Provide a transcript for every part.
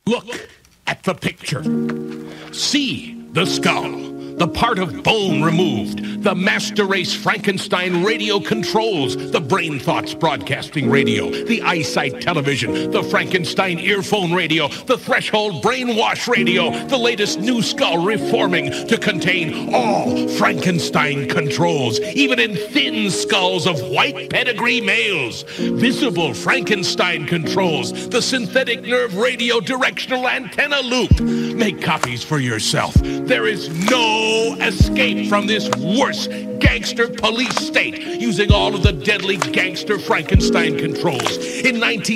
Look at the picture. See the skull. The part of bone removed, the Master Race Frankenstein radio controls, the Brain Thoughts broadcasting radio, the Eyesight television, the Frankenstein earphone radio, the Threshold brainwash radio, the latest new skull reforming to contain all Frankenstein controls, even in thin skulls of white pedigree males. Visible Frankenstein controls, the synthetic nerve radio directional antenna loop. Make copies for yourself. There is no escape from this worse gangster police state using all of the deadly gangster Frankenstein controls. In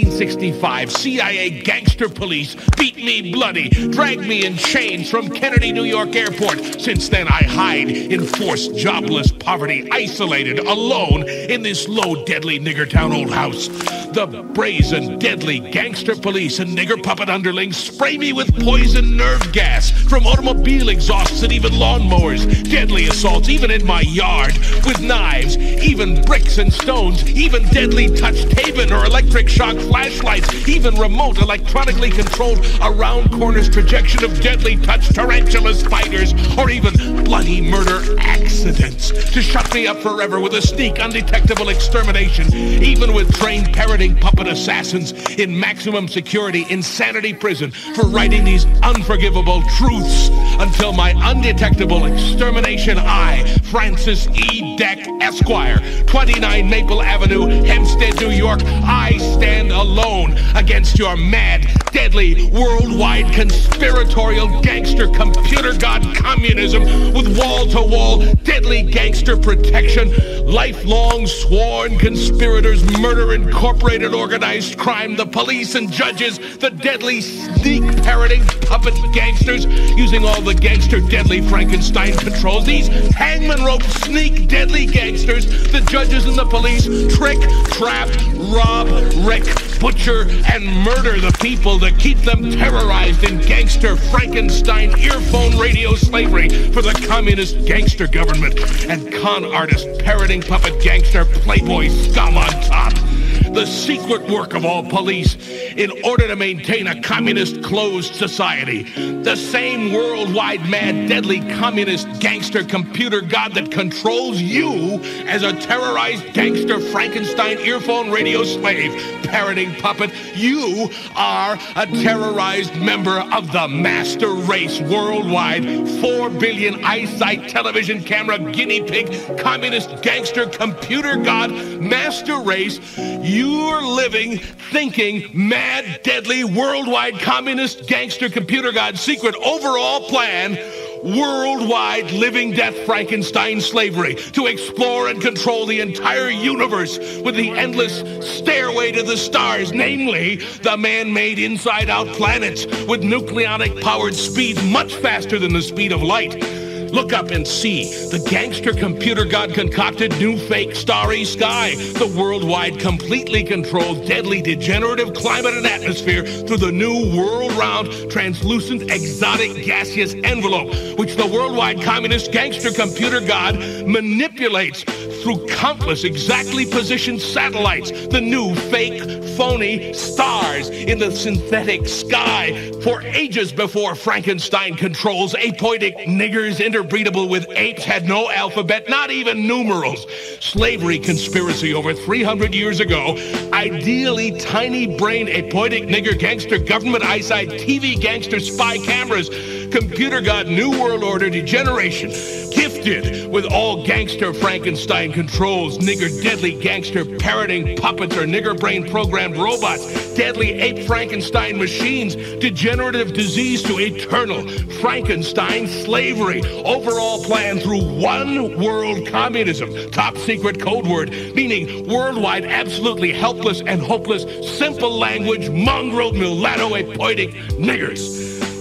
1965, CIA gangster police beat me bloody, dragged me in chains from Kennedy, New York Airport. Since then, I hide in forced, jobless poverty, isolated, alone in this low, deadly nigger town old house. The brazen, deadly gangster police and nigger puppet underlings spray me with poison nerve gas from automobile exhausts and even lawnmowers. Deadly assaults even in my yard with knives, even bricks and stones, even deadly touch Taban or electric shock flashlights, even remote electronically controlled around corners projection of deadly touch tarantula spiders, or even bloody murder accidents to shut me up forever with a sneak undetectable extermination, even with trained parroting puppet assassins in maximum security insanity prison for writing these unforgivable truths until my undetectable extermination. I, Francis E. Deck, Esquire, 29 Maple Avenue, Hempstead, New York, I stand alone against your mad, deadly, worldwide conspiratorial gangster computer god communism with wall-to-wall deadly gangster protection, lifelong sworn conspirators, murder, incorporated organized crime, the police and judges, the deadly sneak parroting puppet gangsters using all the gangster deadly Frankenstein controls, these hangman rope sneak deadly gangsters, the judges and the police trick, trap, rob, wreck, butcher, and murder the people that keep them terrorized in gangster Frankenstein earphone radio slavery for the communist gangster government and con artist parroting puppet gangster playboy scum on top. The secret work of all police in order to maintain a communist closed society. The same worldwide mad deadly communist gangster computer god that controls you as a terrorized gangster Frankenstein earphone radio slave parroting puppet. You are a terrorized member of the Master Race worldwide 4 billion eyesight television camera guinea pig communist gangster computer god Master Race. You're living, thinking, mad, deadly, worldwide communist gangster computer god secret overall plan, worldwide living death Frankenstein slavery to explore and control the entire universe with the endless stairway to the stars, namely the man-made inside-out planets with nucleonic powered speed much faster than the speed of light. Look up and see the gangster computer god concocted new fake starry sky, the worldwide completely controlled deadly degenerative climate and atmosphere through the new world-round translucent exotic gaseous envelope, which the worldwide communist gangster computer god manipulates through countless exactly positioned satellites, the new fake phony stars in the synthetic sky for ages before Frankenstein controls apoic niggers interbreedable with apes had no alphabet, not even numerals. Slavery conspiracy over 300 years ago. Ideally tiny brain apoic nigger gangster government eyesight TV gangster spy cameras. Computer god new world order degeneration. Gifted with all gangster Frankenstein controls, nigger deadly gangster parroting puppets or nigger brain programmed robots, deadly ape Frankenstein machines, degenerative disease to eternal Frankenstein slavery. Overall plan through one world communism. Top secret code word meaning worldwide absolutely helpless and hopeless simple language mongrel mulatto apoic niggers.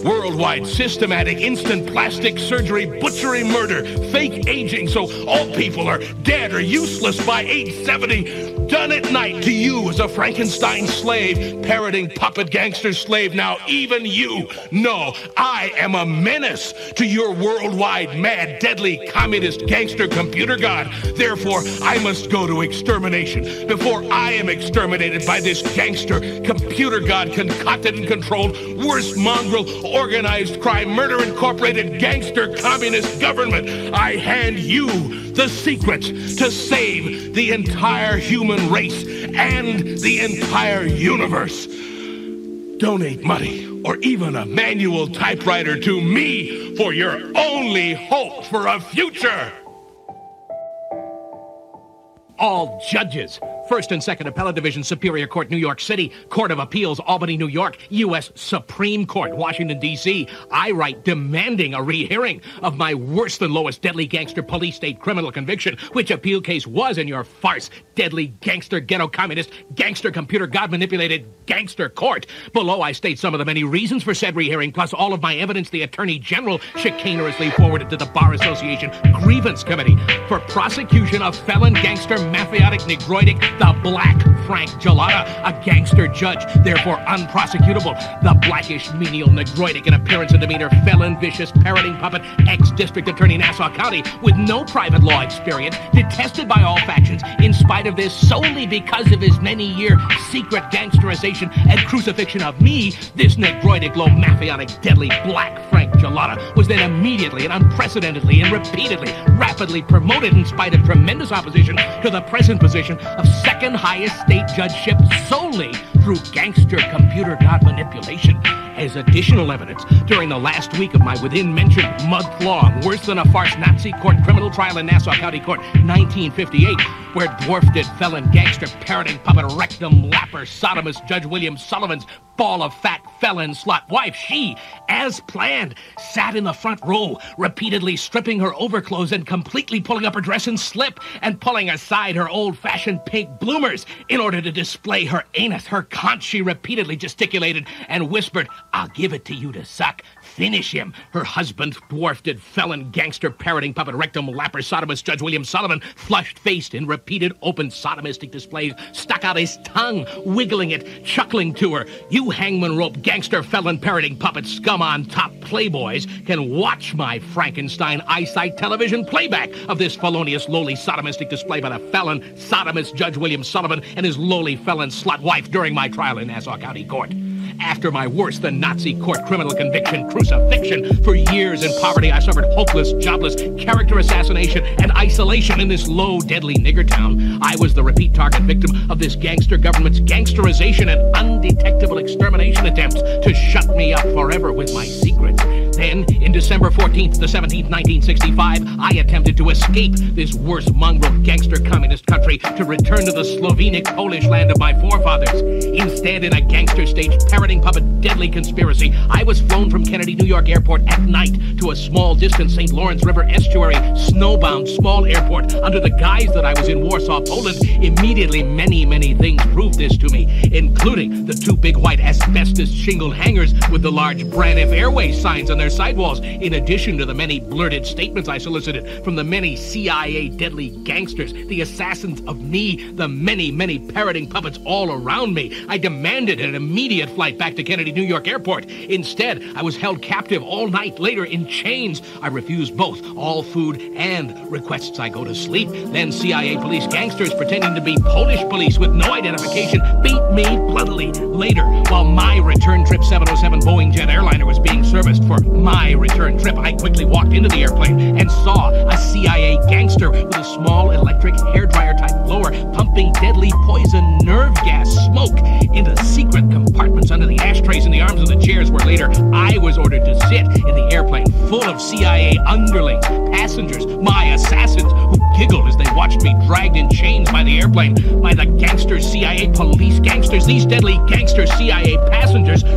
Worldwide systematic instant plastic surgery, butchery, murder, fake aging so all people are dead or useless by age 70. Done at night to you as a Frankenstein slave, parroting puppet gangster slave. Now even you know I am a menace to your worldwide mad, deadly, communist gangster computer god. Therefore, I must go to extermination before I am exterminated by this gangster computer god concocted and controlled worst mongrel organized crime murder incorporated gangster communist government. I hand you the secrets to save the entire human race and the entire universe. Donate money or even a manual typewriter to me for your only hope for a future. All judges, First and Second Appellate Division, Superior Court, New York City, Court of Appeals, Albany, New York, U.S. Supreme Court, Washington, D.C. I write demanding a rehearing of my worse than lowest deadly gangster police state criminal conviction, which appeal case was in your farce, deadly gangster ghetto communist, gangster computer god manipulated gangster court. Below I state some of the many reasons for said rehearing, plus all of my evidence the Attorney General chicanerously forwarded to the Bar Association Grievance Committee for prosecution of felon gangster mafiotic negroidic the Black Frank Gelada, a gangster judge, therefore unprosecutable. The blackish, menial, negroidic in appearance and demeanor, felon, vicious, parroting puppet, ex-district attorney, Nassau County, with no private law experience, detested by all factions, in spite of this, solely because of his many-year secret gangsterization and crucifixion of me, this negroidic, low, mafiotic, deadly Black Frank Gelada was then immediately and unprecedentedly and repeatedly, rapidly promoted in spite of tremendous opposition to the present position of second highest state judgeship solely through gangster computer god manipulation. As additional evidence, during the last week of my within-mentioned month-long, worse than a farce Nazi court criminal trial in Nassau County Court, 1958, where dwarfed felon gangster parroting puppet rectum lapper sodomist Judge William Sullivan's ball of fat felon slut wife, she, as planned, sat in the front row, repeatedly stripping her overclothes and completely pulling up her dress and slip and pulling aside her old-fashioned pink bloomers in order to display her anus, her conch. She repeatedly gesticulated and whispered, "I'll give it to you to suck. Finish him." Her husband, dwarfed felon gangster parroting puppet rectum lapper sodomist Judge William Sullivan, flushed-faced in repeated open sodomistic displays, stuck out his tongue, wiggling it, chuckling to her. You hangman rope gangster felon parroting puppet scum on top playboys can watch my Frankenstein eyesight television playback of this felonious lowly sodomistic display by the felon sodomist Judge William Sullivan and his lowly felon slut wife during my trial in Nassau County Court. After my worse than Nazi court criminal conviction crucifixion, for years in poverty I suffered hopeless, jobless, character assassination and isolation in this low, deadly nigger town. I was the repeat target victim of this gangster government's gangsterization and undetectable extermination attempts to shut me up forever with my secrets. Then, in December 14th to 17th, 1965, I attempted to escape this worst mongrel gangster communist country to return to the Slovenic Polish land of my forefathers. Instead, in a gangster staged parroting puppet deadly conspiracy, I was flown from Kennedy, New York airport at night to a small distant St. Lawrence River estuary, snowbound small airport under the guise that I was in Warsaw, Poland. Immediately, many, many things proved this to me, including the two big white asbestos shingled hangars with the large Braniff Airways signs on their sidewalls, in addition to the many blurted statements I solicited from the many CIA deadly gangsters, the assassins of me, the many, many parroting puppets all around me. I demanded an immediate flight back to Kennedy, New York airport. Instead, I was held captive all night, later in chains. I refused both all food and requests I go to sleep. Then CIA police gangsters pretending to be Polish police with no identification beat me bloodily. Later, while my return trip 707 Boeing jet airliner was being serviced for my return trip, I quickly walked into the airplane and saw a CIA gangster with a small electric hairdryer type blower pumping deadly poison nerve gas smoke into secret compartments under the ashtrays in the arms of the chairs where later I was ordered to sit in the airplane full of CIA underlings, passengers, my assassins, who giggled as they watched me dragged in chains by the airplane by the gangster CIA police gangsters. These deadly gangster CIA passengers, they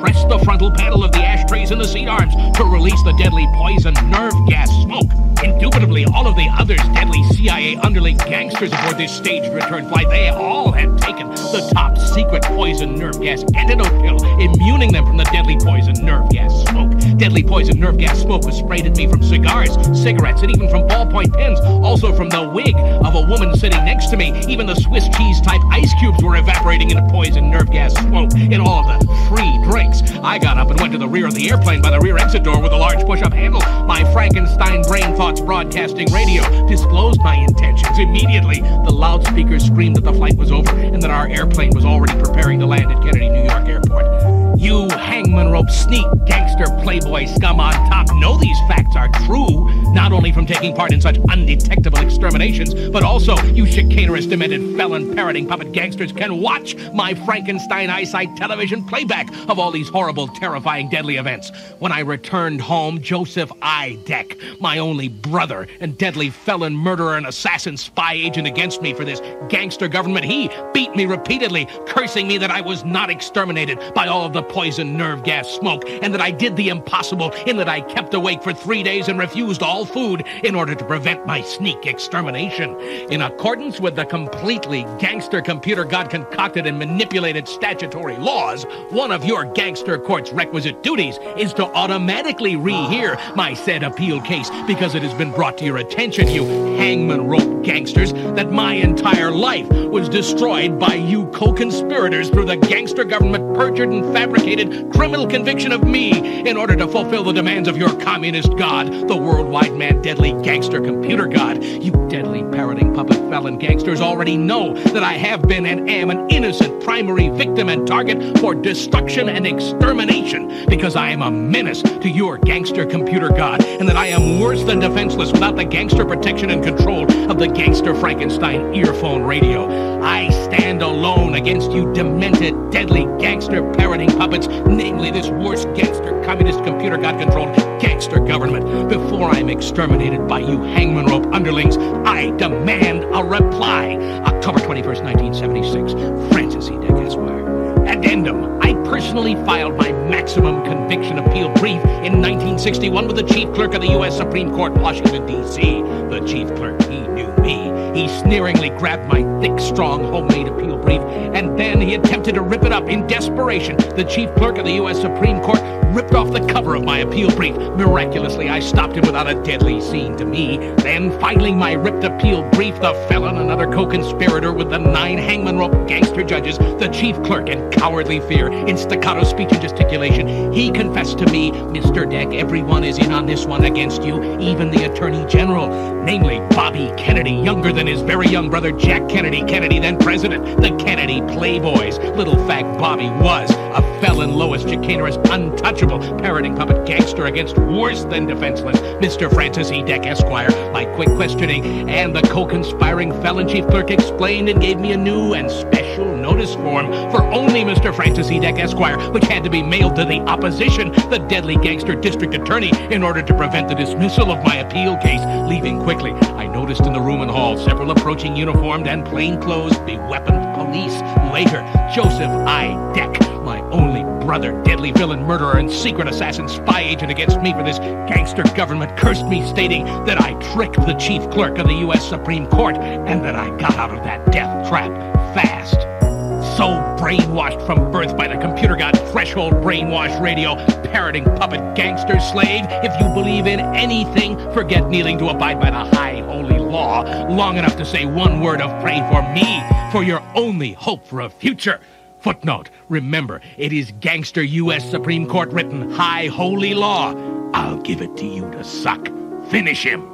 press the frontal panel of the ashtrays in the seat arms to release the deadly poison nerve gas smoke. Indubitably, all of the others deadly CIA underling gangsters aboard this staged return flight, they all had taken the top secret poison nerve gas antidote pill, immuning them from the deadly poison nerve gas smoke. Deadly poison nerve gas smoke was sprayed at me from cigars, cigarettes, and even from ballpoint pens, also from the wig of a woman sitting next to me. Even the Swiss cheese type ice cubes were evaporating into poison nerve gas smoke in all of the free drinks. I got up and went to the rear of the airplane by the rear exit door with a large push-up handle. My Frankenstein Brain Thoughts Broadcasting Radio disclosed my intentions. Immediately, the loudspeakers screamed that the flight was over and that our airplane was already preparing to land at Kennedy, New York Airport. You hangman rope sneak, gangster, playboy scum on top know these facts are true, not only from taking part in such undetectable exterminations, but also you chicanerous, demented, felon, parroting puppet gangsters can watch my Frankenstein eyesight television playback of all these horrible, terrifying, deadly events. When I returned home, Joseph I. Deck, my only brother and deadly felon, murderer, and assassin spy agent against me for this gangster government, he beat me repeatedly, cursing me that I was not exterminated by all of the poison nerve gas smoke, and that I did the impossible in that I kept awake for 3 days and refused all food in order to prevent my sneak extermination. In accordance with the completely gangster computer god concocted and manipulated statutory laws, one of your gangster court's requisite duties is to automatically rehear my said appeal case, because it has been brought to your attention, you hangman rope gangsters, that my entire life was destroyed by you co-conspirators through the gangster government perjured and fabricated criminal conviction of me in order to fulfill the demands of your communist god, the worldwide mad deadly gangster computer god. You deadly parroting puppet felon gangsters already know that I have been and am an innocent primary victim and target for destruction and extermination, because I am a menace to your gangster computer god, and that I am worse than defenseless without the gangster protection and control of the gangster Frankenstein earphone radio. I stand alone against you demented, deadly gangster parroting puppets, namely this worst gangster communist computer god-controlled gangster government. Before I'm exterminated by you hangman rope underlings, I demand a reply. October 21st, 1976, Francis E. Deck, Esquire. Addendum. I personally filed my maximum conviction appeal brief in 1961 with the chief clerk of the U.S. Supreme Court, Washington, D.C. The chief clerk, he knew me. He sneeringly grabbed my thick, strong, homemade appeal brief, and then he attempted to rip it up in desperation. The chief clerk of the U.S. Supreme Court ripped off the cover of my appeal brief. Miraculously, I stopped him without a deadly scene to me. Then, filing my ripped appeal brief, the felon, another co-conspirator with the 9 hangman rope gangster judges, the chief clerk, in cowardly fear, in staccato speech and gesticulation, he confessed to me, Mr. Deck, everyone is in on this one against you, even the Attorney General, namely Bobby Kennedy, younger than his very young brother Jack Kennedy, Kennedy then president, the Kennedy Playboys. Little fact, Bobby was a felon, lowest, chicanerous, untouchable, parroting puppet gangster against worse than defenseless Mr. Francis E. Deck, Esquire. My quick questioning and the co-conspiring felon chief clerk explained and gave me a new and special notice form for only Mr. Francis E. Deck, Esquire, which had to be mailed to the opposition, the deadly gangster district attorney, in order to prevent the dismissal of my appeal case. Leaving quickly, I noticed in the room and hall several approaching uniformed and plainclothes, beweaponed police. Later, Joseph I. Deck, my only brother, deadly villain, murderer, and secret assassin spy agent against me for this gangster government, cursed me, stating that I tricked the chief clerk of the U.S. Supreme Court and that I got out of that death trap fast. So brainwashed from birth by the computer god threshold brainwash radio, parroting puppet gangster slave, if you believe in anything, forget kneeling to abide by the high holy law long enough to say one word of pray for me, for your only hope for a future. Footnote, remember, it is gangster U.S. Supreme Court written high holy law. I'll give it to you to suck. Finish him.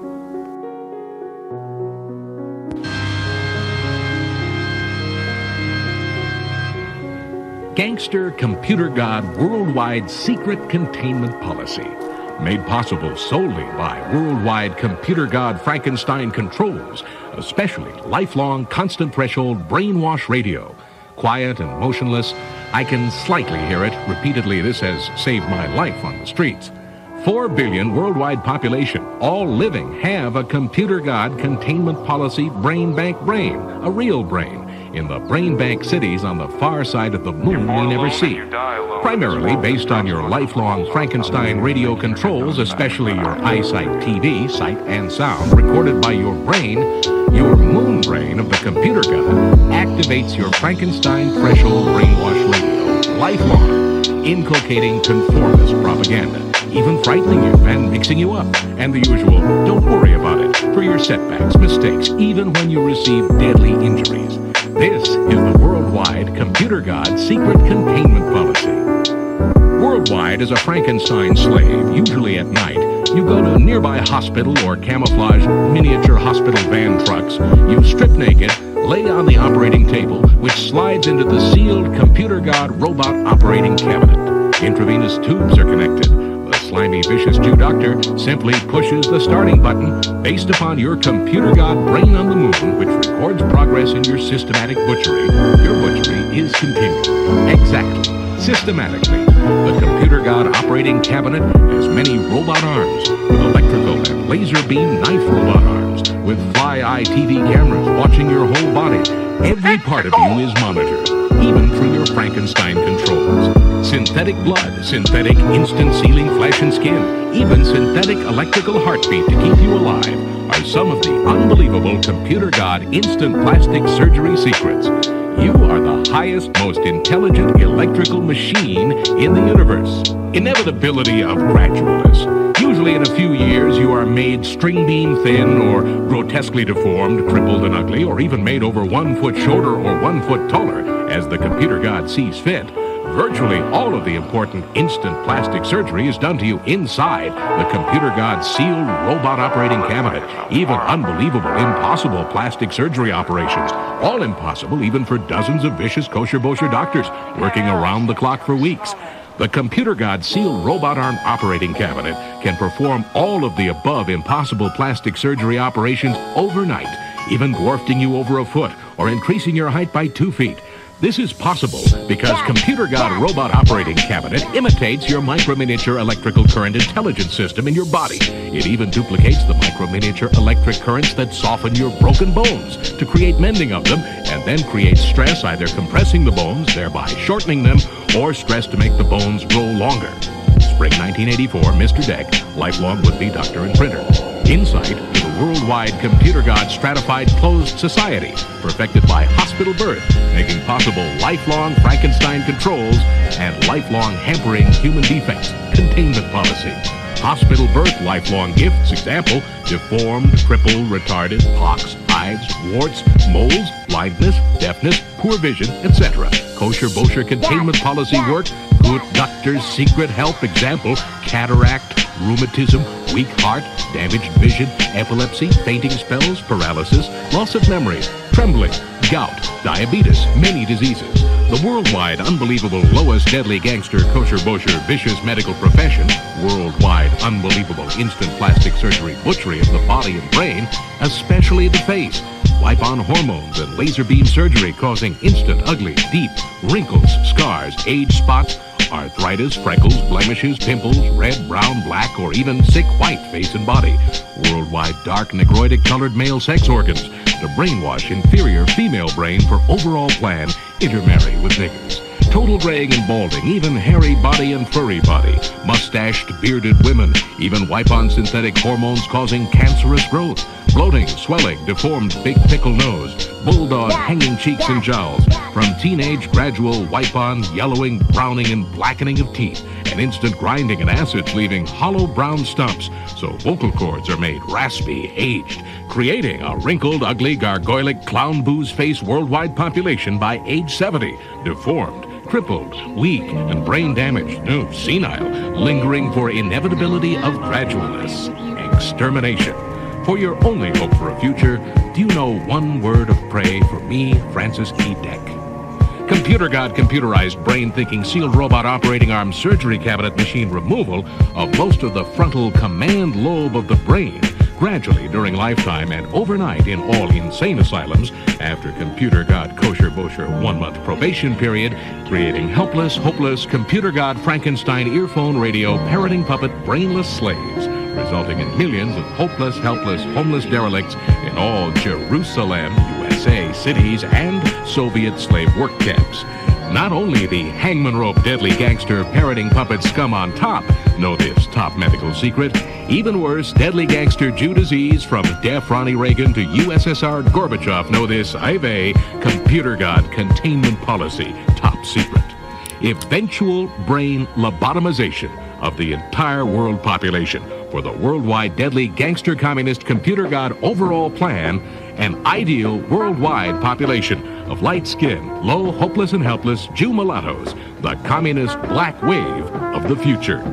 Gangster Computer God Worldwide Secret Containment Policy. Made possible solely by Worldwide Computer God Frankenstein Controls, especially lifelong constant threshold brainwash radio. Quiet and motionless, I can slightly hear it. Repeatedly, this has saved my life on the streets. 4 billion worldwide population, all living, have a Computer God Containment Policy brain bank brain, a real brain. in the brain bank cities on the far side of the moon we never see. Primarily based on your lifelong Frankenstein radio controls, especially your eyesight, TV, sight, and sound recorded by your brain, your moon brain of the computer god activates your Frankenstein threshold brainwash radio lifelong, inculcating conformist propaganda, even frightening you and mixing you up, and the usual don't worry about it for your setbacks, mistakes, even when you receive deadly injuries. This is the Worldwide Computer God Secret Containment Policy. Worldwide is a Frankenstein slave, usually at night. You go to a nearby hospital or camouflaged miniature hospital van trucks. You strip naked, lay on the operating table, which slides into the sealed Computer God robot operating cabinet. Intravenous tubes are connected. The slimy, vicious Jew doctor simply pushes the starting button based upon your Computer God brain on the moon, which records progress in your systematic butchery. Your butchery is continued. Exactly. Systematically. The Computer God operating cabinet has many robot arms, with electrical and laser beam knife robot arms, with fly-eye TV cameras watching your whole body. Every part of you is monitored, even through your Frankenstein controls. Synthetic blood, synthetic instant sealing flesh and skin, even synthetic electrical heartbeat to keep you alive are some of the unbelievable Computer God instant plastic surgery secrets. You are the highest, most intelligent electrical machine in the universe. Inevitability of gradualness. Usually in a few years you are made string beam thin or grotesquely deformed, crippled and ugly, or even made over 1 foot shorter or 1 foot taller as the Computer God sees fit. Virtually all of the important instant plastic surgery is done to you inside the Computer God sealed robot operating cabinet. Even unbelievable, impossible plastic surgery operations. All impossible even for dozens of vicious kosher-bosher doctors working around the clock for weeks. The Computer God sealed robot arm operating cabinet can perform all of the above impossible plastic surgery operations overnight, even dwarfing you over a foot or increasing your height by 2 feet. This is possible because Computer God Robot Operating Cabinet imitates your micro-miniature electrical current intelligence system in your body. It even duplicates the micro-miniature electric currents that soften your broken bones to create mending of them, and then creates stress, either compressing the bones, thereby shortening them, or stress to make the bones grow longer. Spring 1984, Mr. Deck, lifelong would-be doctor and printer. Insight to the worldwide Computer God stratified closed society, perfected by hospital birth, making possible lifelong Frankenstein controls and lifelong hampering human defects, containment policy. Hospital birth lifelong gifts, example, deformed, crippled, retarded, pox, hives, warts, moles, blindness, deafness, poor vision, etc. Kosher-bosher containment policy work, good doctor's secret help, example, cataract, rheumatism, weak heart, damaged vision, epilepsy, fainting spells, paralysis, loss of memory, trembling, gout, diabetes, many diseases. The worldwide unbelievable lowest deadly gangster kosher-bosher vicious medical profession, worldwide unbelievable instant plastic surgery butchery of the body and brain, especially the face. Wipe-on hormones and laser beam surgery causing instant, ugly, deep wrinkles, scars, age spots, arthritis, freckles, blemishes, pimples, red, brown, black, or even sick white face and body. Worldwide dark negroidic colored male sex organs to brainwash inferior female brain for overall plan, intermarry with niggers. Total graying and balding, even hairy body and furry body. Mustached, bearded women, even wipe-on synthetic hormones causing cancerous growth. Bloating, swelling, deformed big pickle nose, bulldog hanging cheeks and jowls. From teenage gradual wipe-on, yellowing, browning, and blackening of teeth. And instant grinding and acids leaving hollow brown stumps. So vocal cords are made raspy, aged, creating a wrinkled, ugly, gargoylic, clown booze face worldwide population by age 70. Deformed, crippled, weak, and brain damaged, no, senile, lingering for inevitability of gradualness, extermination. For your only hope for a future, do you know one word of prayer for me, Francis E. Deck? Computer God computerized brain-thinking sealed robot operating arm surgery cabinet machine removal of most of the frontal command lobe of the brain, gradually during lifetime and overnight in all insane asylums after Computer God kosher-bosher 1-month probation period, creating helpless, hopeless Computer God Frankenstein earphone radio parroting puppet brainless slaves, resulting in millions of hopeless, helpless, homeless derelicts in all Jerusalem, USA. USA cities and Soviet slave work camps. Not only the hangman rope deadly gangster parroting puppet scum on top know this top medical secret, even worse, deadly gangster Jew disease from deaf Ronnie Reagan to USSR Gorbachev know this IVA computer god containment policy top secret. Eventual brain lobotomization of the entire world population for the worldwide deadly gangster communist computer god overall plan, an ideal worldwide population of light-skinned, low, hopeless and helpless Jew mulattoes, the communist black wave of the future.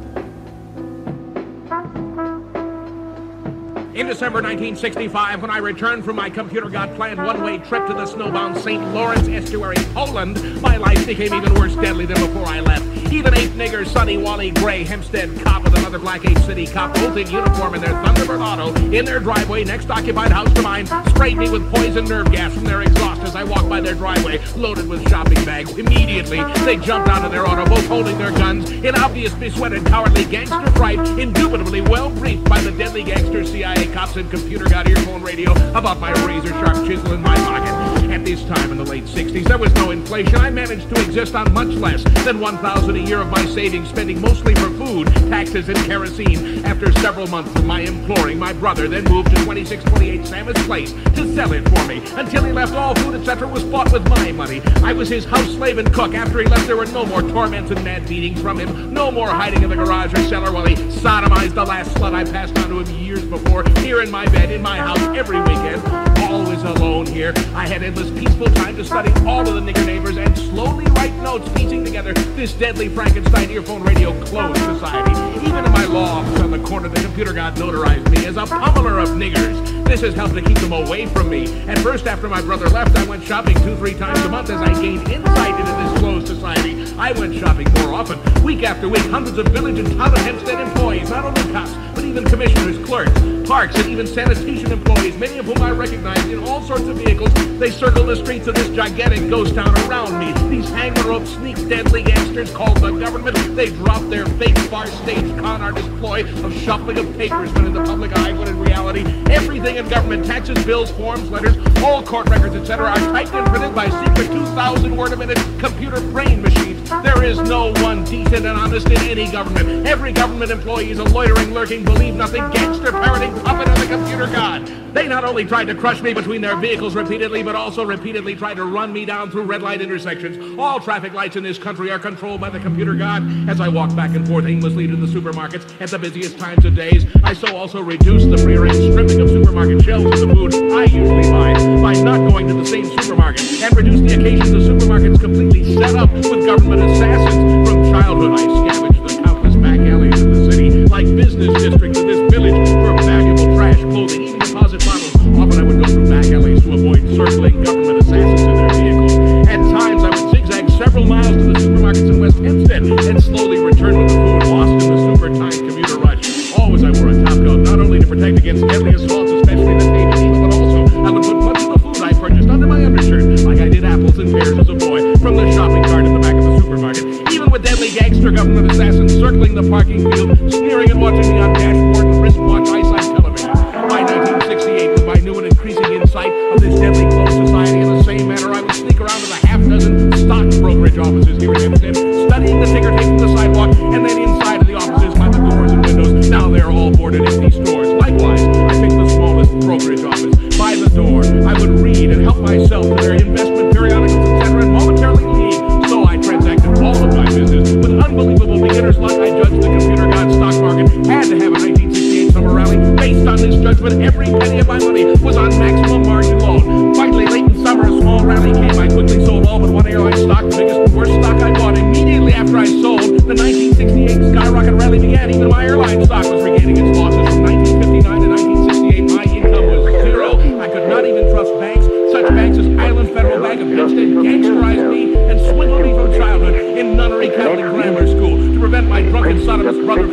In December 1965, when I returned from my computer god planned one-way trip to the snowbound St. Lawrence Estuary, Poland, my life became even worse deadly than before I left. Even 8 niggers, Sonny, Wally, Gray, Hempstead, Cop, and another Black 8 City cop, both in uniform in their Thunderbird auto, in their driveway, next occupied house to mine, sprayed me with poison nerve gas from their exhaust as I walked by their driveway, loaded with shopping bags. Immediately, they jumped out of their auto, both holding their guns, in obvious besweated, cowardly gangster fright, indubitably well briefed by the deadly gangster CIA cops and computer god earphone radio about my razor-sharp chisel in my pocket. At this time in the late 60s, there was no inflation. I managed to exist on much less than $1,000 a year of my savings, spending mostly for food, taxes, and kerosene. After several months of my imploring, my brother then moved to 2628 Samus Place to sell it for me. Until he left, all food, etc. was bought with my money. I was his house slave and cook. After he left, there were no more torments and mad beatings from him, no more hiding in the garage or cellar while he sodomized the last slut I passed on to him years before, here in my bed, in my house, every weekend. Always alone here. I had endless peaceful time to study all of the nigger neighbors and slowly write notes piecing together this deadly Frankenstein earphone radio closed society. Even in my law office on the corner, the computer god notarized me as a pummeler of niggers. This has helped to keep them away from me. At first, after my brother left, I went shopping 2-3 times a month as I gained insight into this closed society. I went shopping more often. Week after week, hundreds of village and town of Hempstead employees, not only cops, but even commissioners, clerks, parks, and even sanitation employees, many of whom I recognized in all sorts of vehicles. They circled the streets of this gigantic ghost town around me. These hang-rope, sneak, deadly gangsters called the government. They dropped their fake far-stage con artist ploy of shuffling of papers when in the public eye, when in reality, everything in government, taxes, bills, forms, letters, all court records, etc., are typed and printed by secret 2,000-word-a-minute computer brain machines. There is no one decent and honest in any government. Every government employee is a loitering, lurking, believe-nothing, gangster-parroting puppet of the computer god. They not only tried to crush me between their vehicles repeatedly, but also repeatedly tried to run me down through red light intersections. All traffic lights in this country are controlled by the computer god. As I walk back and forth aimlessly to the supermarkets at the busiest times of days, I so also reduce the prearranged stripping of supermarket shelves of the food I usually buy by not going to the same supermarket, and reduce the occasions of supermarkets completely set up with government assassins. From childhood, I scavenged the countless back alleys of the city, like business districts of this village, for valuable trash, clothing, even deposit bottles. Often I would go through back alleys to avoid circling government assassins in their vehicles. At times, I would zigzag several miles to the supermarkets in West Hempstead and slowly return with the food lost in the super-tight commuter rush. Always I wore a top coat, not only to protect against deadly assaults, especially the tape needle, but also I would put much of the food I purchased under my undershirt, like I did apples and pears as a boy, from the shopping cart in the back of the supermarket. Even with deadly gangster government assassins circling the parking field, sneering and watching me on dashboard and wristwatch eyesight television. By 1968, with my new and increasing insight of this deadly closed society, in the same manner I would sneak around to the half-dozen stock brokerage offices here in Hempstead, studying the ticker tape from the sidewalk, and then inside of the offices by the doors and windows. Now they're all boarded empty stores. Likewise, I picked the smallest brokerage office. By the door, I would read and help myself to their investment periodicals, etc., and momentarily leave. So I transacted all of my business with unbelievable beginner's luck. I judged the computer god stock market had to have a 1968 summer rally. Based on this judgment, every penny of my money was on maximum margin loan. Finally, late in summer, a small rally came. I quickly sold all but one airline stock, the biggest and worst stock I bought. Immediately after I sold, the 1968 skyrocket rally began. Even my airline stock was regaining its losses. From 1959 to 1968, my income was zero. I could not even trust banks. Such banks as Island Federal Bank of Hempstead gangsterized me and swindled me from childhood in Nunnery Catholic Grammar School to prevent my drunken sodomist brother from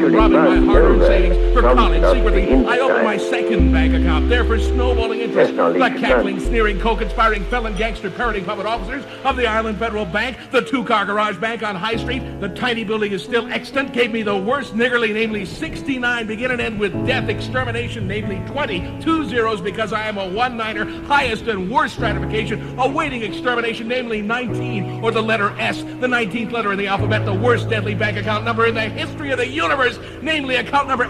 robbing my hard-earned savings for college. Secretly, I opened my second bank account, there for snowballing interest. The cackling, sneering, co-conspiring, felon, gangster, parroting puppet officers of the Ireland Federal Bank, the two-car garage bank on High Street, the tiny building is still extant, gave me the worst niggerly, namely 69, begin and end with death, extermination, namely 20, 2 zeros because I am a one-niner, highest and worst stratification, awaiting extermination, namely 19, or the letter S, the 19th letter in the alphabet, the worst deadly bank account number in the history of the universe, namely account number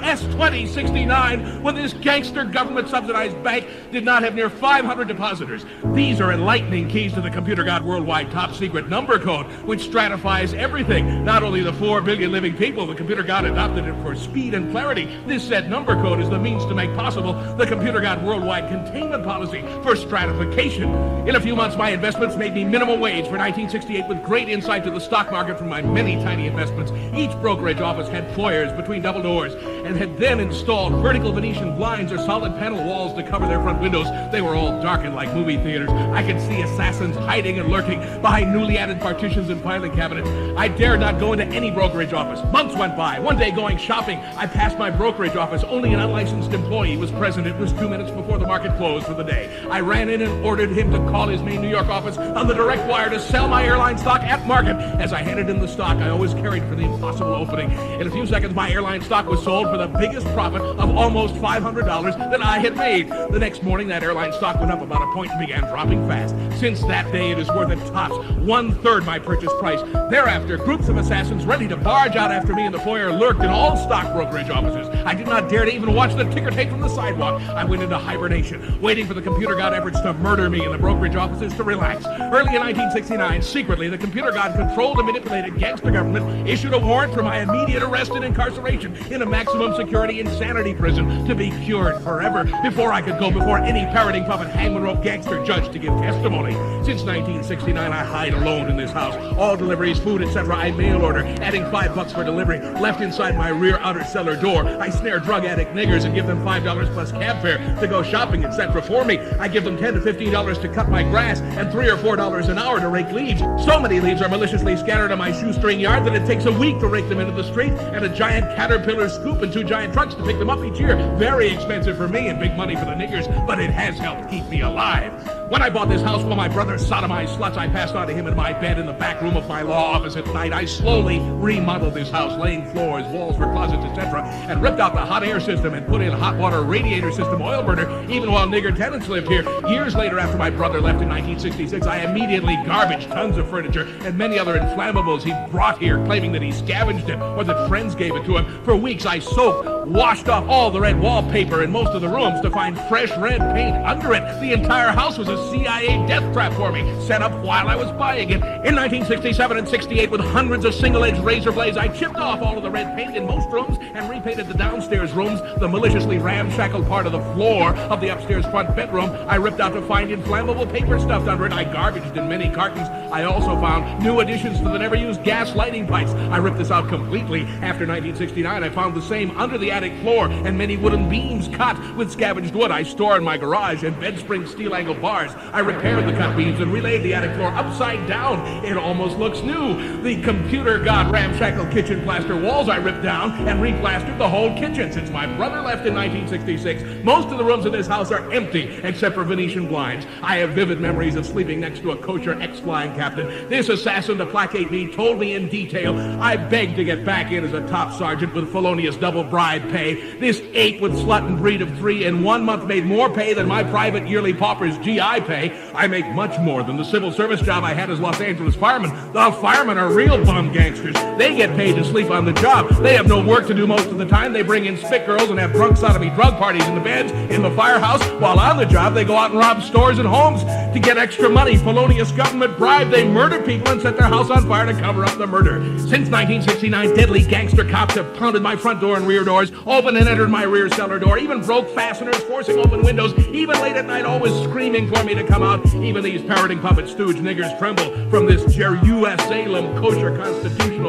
S2069, when this gangster government-subsidized bank did not have near 500 depositors. These are enlightening keys to the Computer God Worldwide top-secret number code, which stratifies everything, not only the 4 billion living people. The Computer God adopted it for speed and clarity. This said number code is the means to make possible the Computer God Worldwide containment policy for stratification. In a few months, my investments made me minimum wage for 1968 with great insight to the stock market from my many tiny investments. Each brokerage office had foyers between double doors and had then installed vertical Venetian blinds or solid panel walls to cover their front windows. They were all darkened like movie theaters. I could see assassins hiding and lurking behind newly added partitions and filing cabinets. I dared not go into any brokerage office. Months went by. One day going shopping, I passed my brokerage office. Only an unlicensed employee was present. It was 2 minutes before the market closed for the day. I ran in and ordered him to call his main New York office on the direct wire to sell my airline stock at market. As I handed him the stock I always carried for the impossible opening, in a few seconds my airline stock was sold for the biggest profit of almost $500 that I had made. The next morning that airline stock went up about a point and began dropping fast. Since that day it is worth at tops 1/3 my purchase price. Thereafter, groups of assassins ready to barge out after me in the foyer lurked in all stock brokerage offices. I did not dare to even watch the ticker tape from the sidewalk. I went into hibernation, waiting for the Computer God efforts to murder me in the brokerage offices to relax. Early in 1969, secretly, the Computer God controlled and manipulated gangster government issued a warrant for my immediate arrest and incarceration in a maximum security insanity prison to be cured forever before I could go before any parroting puppet hangman rope gangster judge to give testimony. Since 1969, I hide alone in this house. All deliveries, food, etc., I mail order, adding $5 for delivery, left inside my rear outer cellar door. I snare drug addict niggers and give them $5 plus cab fare to go shopping, etc. for me. I give them $10 to $15 to cut my grass and $3 or $4 an hour to rake leaves. So many leaves are maliciously scattered on my shoestring yard that it takes a week to rake them into the street and a giant Caterpillar scoop and 2 giant trucks to pick them up each year. Very expensive for me and big money for the niggers, but it has helped keep me alive. When I bought this house while my brother sodomized sluts, I passed on to him in my bed in the back room of my law office at night. I slowly remodeled this house, laying floors, walls for closets, etc., and ripped out the hot air system and put in hot water radiator system oil burner, even while nigger tenants lived here. Years later, after my brother left in 1966, I immediately garbaged tons of furniture and many other inflammables he brought here, claiming that he scavenged it or that friends gave it to him. For weeks, I soaked, washed off all the red wallpaper in most of the rooms to find fresh red paint under it. The entire house was a CIA death trap for me, set up while I was buying it. In 1967 and 68, with hundreds of single-edged razor blades, I chipped off all of the red paint in most rooms and repainted the downstairs rooms, the maliciously ramshackle part of the floor of the upstairs front bedroom. I ripped out to find inflammable paper stuffed under it. I garbaged in many cartons. I also found new additions to the never-used gas lighting pipes. I ripped this out completely. After 1969, I found the same under the attic floor and many wooden beams cut with scavenged wood I store in my garage and bed spring steel angle bars. I repaired the cut beams and relaid the attic floor upside down. It almost looks new. The Computer God ramshackle kitchen plaster walls I ripped down and replastered the whole kitchen. Since my brother left in 1966, most of the rooms in this house are empty except for Venetian blinds. I have vivid memories of sleeping next to a kosher ex-flying captain. This assassin, to placate me, told me in detail I begged to get back in as a top sergeant with felonious double bribe pay. This ape with slut and breed of 3 in 1 month made more pay than my private yearly pauper's GI pay. I make much more than the civil service job I had as Los Angeles fireman. The firemen are real bum gangsters. They get paid to sleep on the job. They have no work to do most of the time. They bring in spit girls and have drunk sodomy drug parties in the beds in the firehouse. While on the job, they go out and rob stores and homes to get extra money. Felonious government bribe. They murder people and set their house on fire to cover up the murder. Since 1969, deadly gangster cops have pounded my front door and rear doors, opened and entered my rear cellar door, even broke fasteners, forcing open windows, even late at night, always screaming for me to come out. Even these parroting puppet stooge niggers tremble from this U.S. Salem kosher constitutional rights.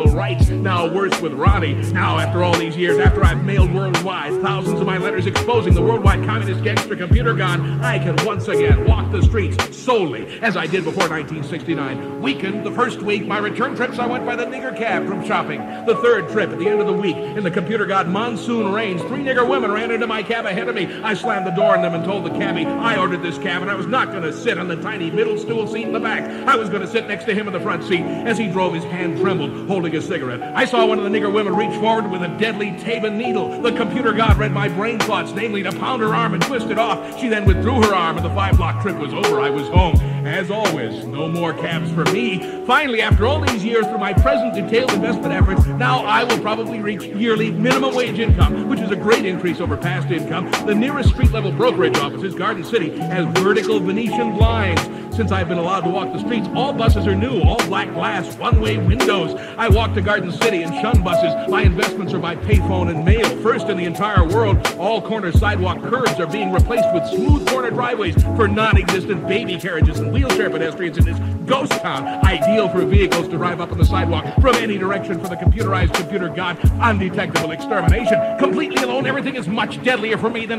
Now worse with Ronnie. Now, after all these years, after I've mailed worldwide thousands of my letters exposing the worldwide communist gangster computer god, I can once again walk the streets solely as I did before 1969. Weekend, the first week, my return trips, I went by the nigger cab from shopping. The third trip, at the end of the week, in the computer god monsoon rains, 3 nigger women ran into my cab ahead of me. I slammed the door on them and told the cabbie I ordered this cab and I was not going to sit on the tiny middle stool seat in the back. I was going to sit next to him in the front seat. As he drove, his hand trembled, holding a cigarette. I saw one of the nigger women reach forward with a deadly Tabin needle. The computer god read my brain thoughts, namely to pound her arm and twist it off. She then withdrew her arm and the 5-block trip was over. I was home. As always, no more cabs for me. Finally, after all these years, through my present detailed investment efforts, now I will probably reach yearly minimum wage income, which is a great increase over past income. The nearest street-level brokerage offices, Garden City, has vertical Venetian blinds. Since I've been allowed to walk the streets, all buses are new, all black glass, one-way windows. I walk to Garden City and shun buses. My investments are by payphone and mail. First in the entire world, all corner sidewalk curbs are being replaced with smooth corner driveways for non-existent baby carriages and wheelchair pedestrians in this ghost town, ideal for vehicles to drive up on the sidewalk from any direction for the computerized computer god, undetectable extermination. Completely alone, everything is much deadlier for me than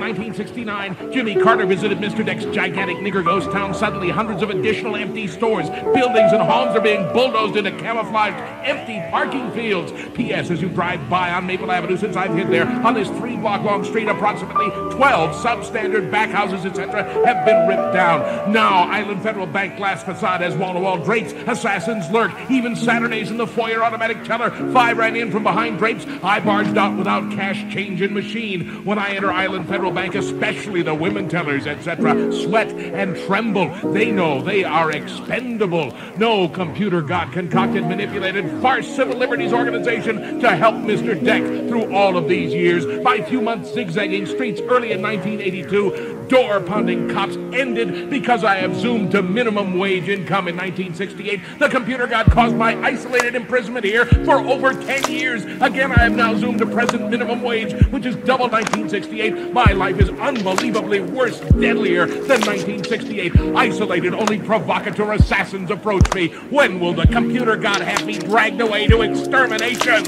1969. Jimmy Carter visited Mr. Deck's gigantic nigger ghost town. Suddenly, hundreds of additional empty stores, buildings, and homes are being bulldozed into camouflaged, empty parking fields. P.S. As you drive by on Maple Avenue, since I've hit there, on this 3-block-long street, approximately 12 substandard back houses, etc., have been ripped down. Now, Island Federal Bank glass facade has wall-to-wall drapes. Assassins lurk. Even Saturdays in the foyer automatic teller. 5 ran in from behind drapes. I barged out without cash change in machine. When I enter Island Federal Bank, especially the women tellers, etc., sweat and tremble. They know they are expendable. No computer god concocted, manipulated, farce civil liberties organization to help Mr. Deck through all of these years. By few months zigzagging streets early in 1982, door-pounding cops ended because I have zoomed to minimum wage income in 1968. The computer god caused my isolated imprisonment here for over 10 years. Again, I have now zoomed to present minimum wage, which is double 1968. My life is unbelievably worse, deadlier than 1968. Isolated, only provocateur assassins approach me. When will the computer god have me dragged away to extermination?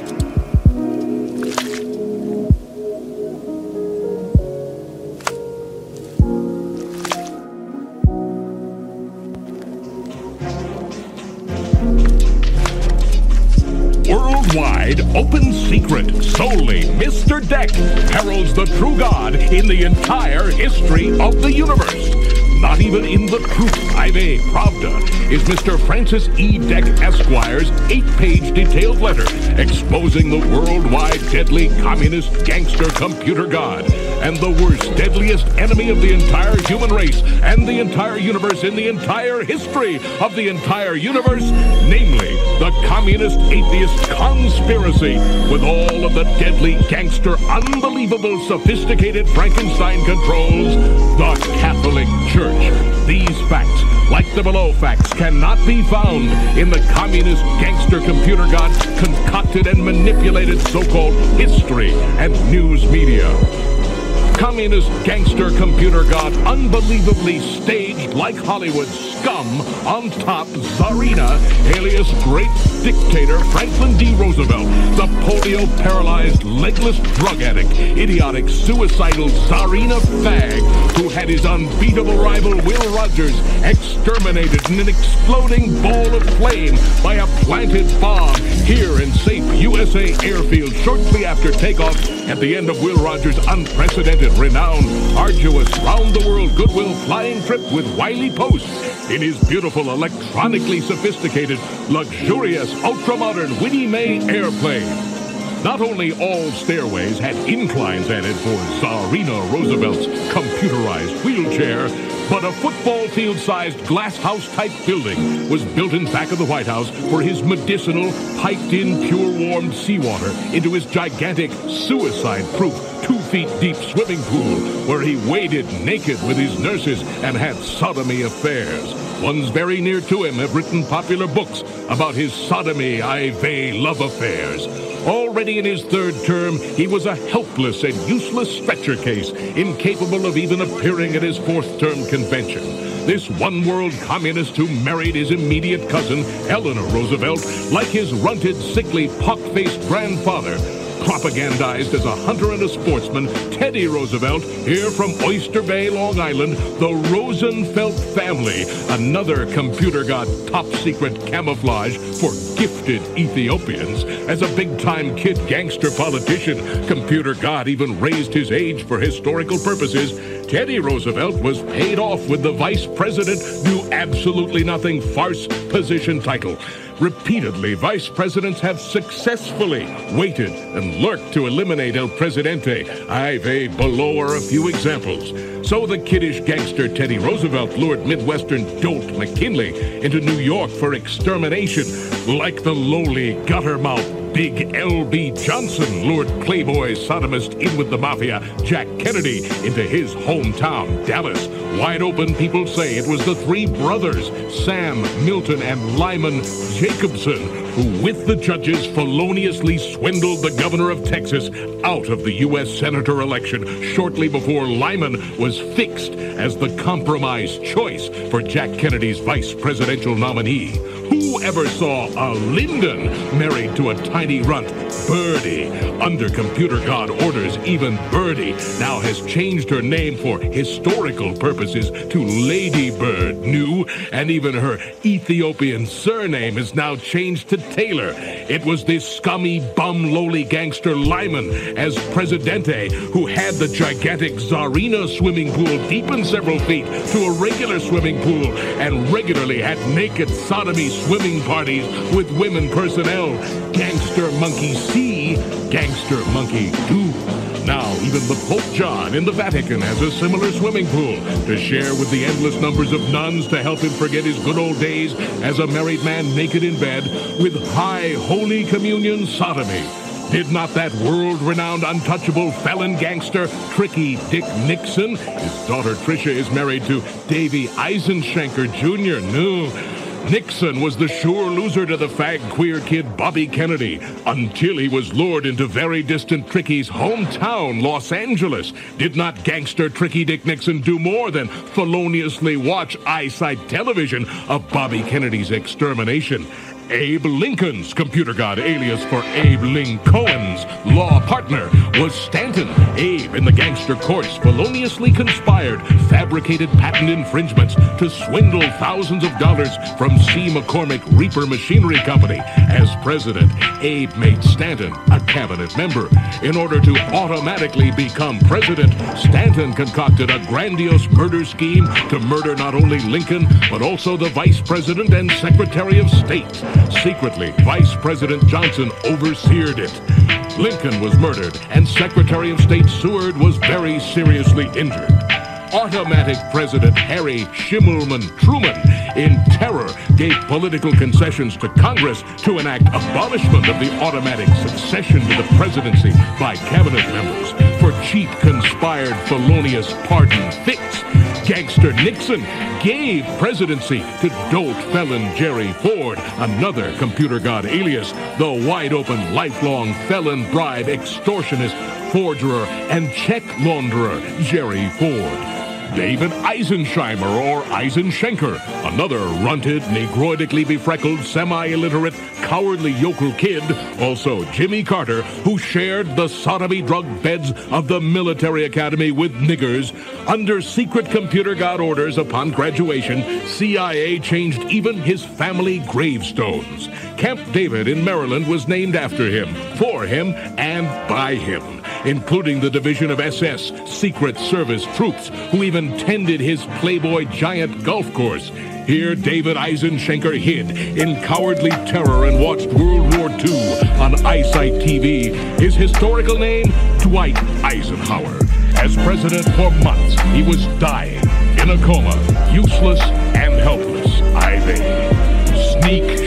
Worldwide open secret, solely Mr. Deck heralds the true god in the entire history of the universe. Not even in the Krupaive Pravda is Mr. Francis E. Deck Esquire's 8-page detailed letter exposing the worldwide deadly communist gangster computer god and the worst, deadliest enemy of the entire human race and the entire universe in the entire history of the entire universe, namely the communist atheist conspiracy with all of the deadly gangster, unbelievable, sophisticated Frankenstein controls, the Catholic Church. These facts, like the below facts, cannot be found in the communist gangster computer god concocted and manipulated so-called history and news media. Communist gangster computer god unbelievably staged like Hollywood scum on top Tsarina, alias great dictator Franklin D. Roosevelt, the polio-paralyzed, legless drug addict, idiotic, suicidal Tsarina fag who had his unbeatable rival Will Rogers exterminated in an exploding ball of flame by a planted bomb here in safe USA airfield shortly after takeoff at the end of Will Rogers' unprecedented, renowned, arduous, round-the-world goodwill flying trip with Wiley Post in his beautiful, electronically sophisticated, luxurious, ultra-modern Winnie Mae airplane. Not only all stairways had inclines added for Tsarina Roosevelt's computerized wheelchair, but a football field-sized glass house-type building was built in back of the White House for his medicinal, piped-in, pure-warmed seawater into his gigantic, suicide-proof, 2-feet-deep swimming pool, where he waded naked with his nurses and had sodomy affairs. Ones very near to him have written popular books about his sodomy, love affairs. Already in his 3rd term, he was a helpless and useless stretcher case, incapable of even appearing at his 4th term convention. this one-world communist who married his immediate cousin, Eleanor Roosevelt, like his runted, sickly, pock-faced grandfather. Propagandized as a hunter and a sportsman, Teddy Roosevelt, here from Oyster Bay, Long Island, the Rosenfeld family, another computer god top-secret camouflage for gifted Ethiopians. As a big-time kid gangster politician, computer god even raised his age for historical purposes. Teddy Roosevelt was paid off with the Vice President Do Absolutely Nothing farce position title. Repeatedly, vice presidents have successfully waited and lurked to eliminate El Presidente. Below are a few examples. So the kiddish gangster Teddy Roosevelt lured Midwestern dolt McKinley into New York for extermination, like the lowly gutter-mouthed Big L.B. Johnson lured playboy sodomist in with the mafia Jack Kennedy into his hometown, Dallas. Wide open, people say it was the three brothers, Sam, Milton, and Lyman Jacobson, who, with the judges, feloniously swindled the governor of Texas out of the U.S. Senator election shortly before Lyman was fixed as the compromise choice for Jack Kennedy's vice presidential nominee. Who ever saw a Lyndon married to a tiny runt, Birdie? Under computer god orders, even Birdie now has changed her name for historical purposes to Lady Bird New, and even her Ethiopian surname is now changed to Taylor. It was this scummy, bum, lowly gangster Lyman as Presidente who had the gigantic Tsarina swimming pool deepened several feet to a regular swimming pool and regularly had naked sodomy swimming parties with women personnel. Gangster Monkey C, Gangster Monkey 2. Now, even the Pope John in the Vatican has a similar swimming pool to share with the endless numbers of nuns to help him forget his good old days as a married man naked in bed with high Holy Communion sodomy. Did not that world-renowned untouchable felon gangster Tricky Dick Nixon? His daughter Tricia is married to Davy Eisenschenker Jr. No. Nixon was the sure loser to the fag queer kid Bobby Kennedy until he was lured into very distant Tricky's hometown, Los Angeles. Did not gangster Tricky Dick Nixon do more than feloniously watch eyesight television of Bobby Kennedy's extermination? Abe Lincoln's computer god alias for Abe Lincoln's law partner was Stanton. Abe, in the gangster courts, feloniously conspired fabricated patent infringements to swindle thousands of dollars from C. McCormick Reaper Machinery Company. As president, Abe made Stanton a cabinet member. In order to automatically become president, Stanton concocted a grandiose murder scheme to murder not only Lincoln, but also the vice president and secretary of state. Secretly, Vice President Johnson overseered it. Lincoln was murdered, and Secretary of State Seward was very seriously injured. Automatic President Harry Schimmelman Truman, in terror, gave political concessions to Congress to enact abolishment of the automatic succession to the presidency by cabinet members for cheap, conspired, felonious pardon fix. Gangster Nixon gave presidency to dolt felon Jerry Ford, another computer god alias, the wide-open, lifelong felon, bribe, extortionist, forgerer, and check launderer Jerry Ford. David Eisensheimer or Eisenschenker, another runted, negroidically befreckled, semi-illiterate, cowardly yokel kid, also Jimmy Carter, who shared the sodomy drug beds of the military academy with niggers. Under secret computer god orders upon graduation, CIA changed even his family gravestones. Camp David in Maryland was named after him, for him, and by him, including the division of SS Secret Service troops who even tended his Playboy giant golf course. Here, David Eisenschenker hid in cowardly terror and watched World War II on Eyesight TV. His historical name, Dwight Eisenhower. As president for months, he was dying in a coma, useless and helpless. Sneak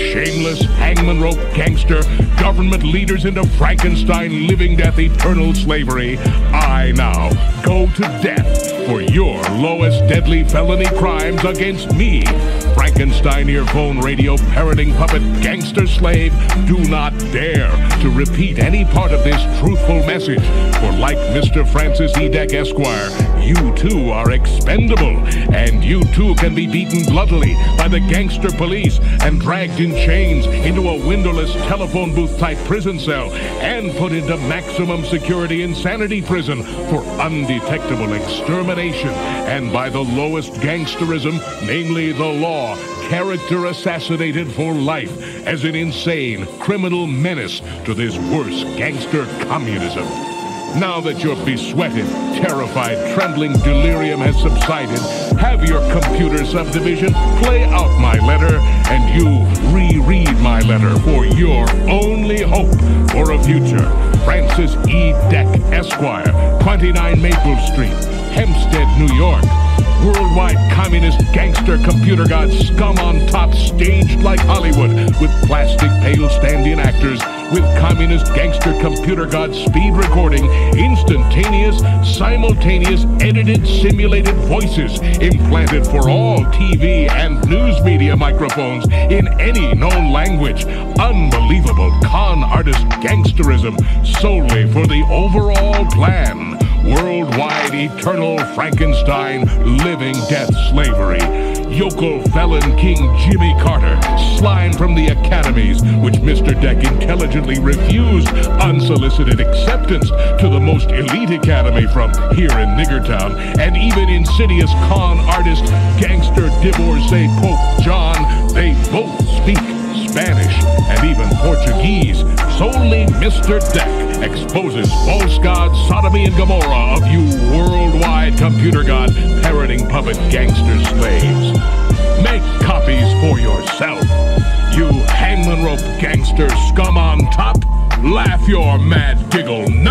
shameless hangman rope gangster, government leaders into Frankenstein living death eternal slavery, I now go to death for your lowest deadly felony crimes against me, Frankenstein earphone radio parroting puppet gangster slave. Do not dare to repeat any part of this truthful message, for like Mr. Francis E. Deck Esquire, you too are expendable, and you too can be beaten bloodily by the gangster police and dragged in chains into a windowless telephone booth type prison cell and put into maximum security insanity prison for undetectable extermination and by the lowest gangsterism, namely the law, character assassinated for life as an insane criminal menace to this worse gangster communism. Now that your besweated, terrified, trembling delirium has subsided, have your computer subdivision play out my letter, and you reread my letter for your only hope for a future. Francis E. Deck, Esquire, 29 Maple Street, Hempstead, New York. Worldwide communist gangster computer god scum on top, staged like Hollywood with plastic pale stand-in actors, with communist gangster computer god speed recording, instantaneous, simultaneous, edited, simulated voices implanted for all TV and news media microphones in any known language. Unbelievable con artist gangsterism solely for the overall plan. Worldwide eternal Frankenstein living death slavery. Yokel felon King Jimmy Carter, slime from the academies, which Mr. Deck intelligently refused unsolicited acceptance to the most elite academy from here in Niggertown, and even insidious con artist gangster divorcee Pope John, they both speak Spanish and even Portuguese. Solely Mr. Deck exposes false god sodomy and Gomorrah of you worldwide computer god parroting puppet gangster slaves. Make copies for yourself. You hangman rope gangster scum on top, laugh your mad giggle